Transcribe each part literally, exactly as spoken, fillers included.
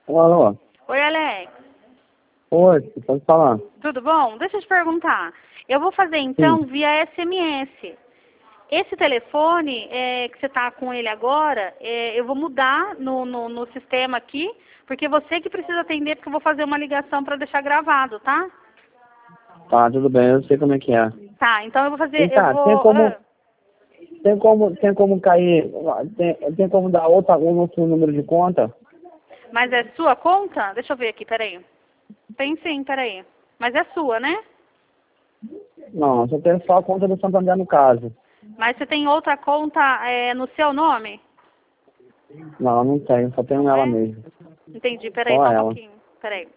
Alô? Oi, Alex. Oi, pode falar. Tudo bom? Deixa eu te perguntar. Eu vou fazer, então, Sim. via S M S. Esse telefone é, que você está com ele agora, é, eu vou mudar no, no, no sistema aqui, porque você que precisa atender, porque eu vou fazer uma ligação para deixar gravado, tá? Tá, tudo bem, eu sei como é que é. Tá, então eu vou fazer, Vem eu cá, tem vou... como, ah, tem como, tem como cair, tem, tem como dar outra, um outro número de conta? mas é sua conta? Deixa eu ver aqui, peraí. Tem sim, peraí. Mas é sua, né? Não, só tenho só a conta do Santander no caso. Mas você tem outra conta é, no seu nome? Não, não tenho, só tenho Não ela é? mesmo. Entendi, peraí, Só só um ela. pouquinho. Peraí.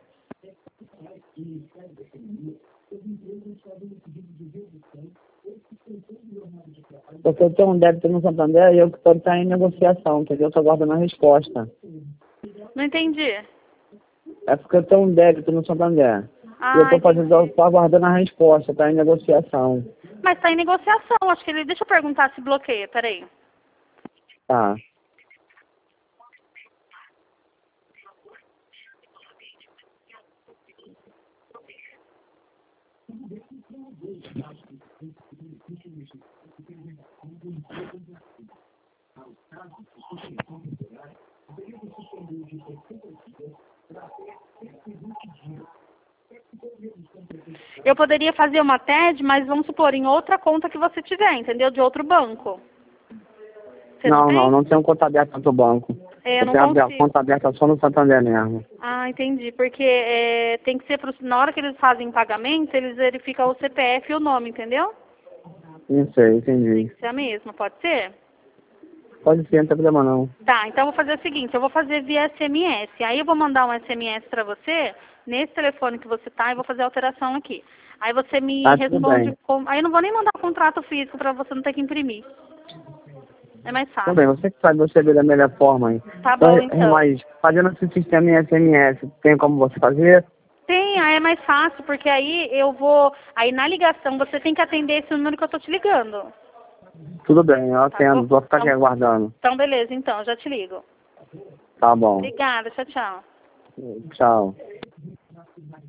Porque eu tenho um débito no Santander e eu estou tá em negociação, entendeu? Eu tô aguardando a resposta. Não entendi. É porque eu tenho um débito no Santander. E eu Ah, tô fazendo, eu entendi. tô aguardando a resposta, tá em negociação. Mas tá em negociação, acho que ele... Deixa eu perguntar se bloqueia, peraí. Tá. Eu poderia fazer uma T E D, mas vamos supor, em outra conta que você tiver, entendeu? De outro banco. Você não Não, não, tem? não tenho conta aberta no banco. É, eu Eu não tenho a consigo. conta aberta só no Santander mesmo. Ah, entendi. Porque é, tem que ser, pro, na hora que eles fazem pagamento, eles verificam o C P F e o nome, entendeu? Não sei, Tem entendi. que ser a mesma, pode ser? Pode ser, não tem problema não. Tá, então eu vou fazer o seguinte, eu vou fazer via S M S. Aí eu vou mandar um S M S pra você, nesse telefone que você tá, e vou fazer a alteração aqui. Aí você me Tá, tudo responde bem. com... Aí eu não vou nem mandar o contrato físico pra você não ter que imprimir. É mais Tudo bem, fácil. você que sabe você vê da melhor forma aí. Tá Então, bom, é, então. mas fazendo esse sistema em S M S, tem como você fazer? Tem, aí é mais fácil, porque aí eu vou... Aí na ligação você tem que atender esse número que eu tô te ligando. Tudo bem, eu Tá bom? atendo, vou ficar aqui Então, aguardando. então beleza, então, já te ligo. Tá bom. Obrigada, tchau, tchau. Tchau.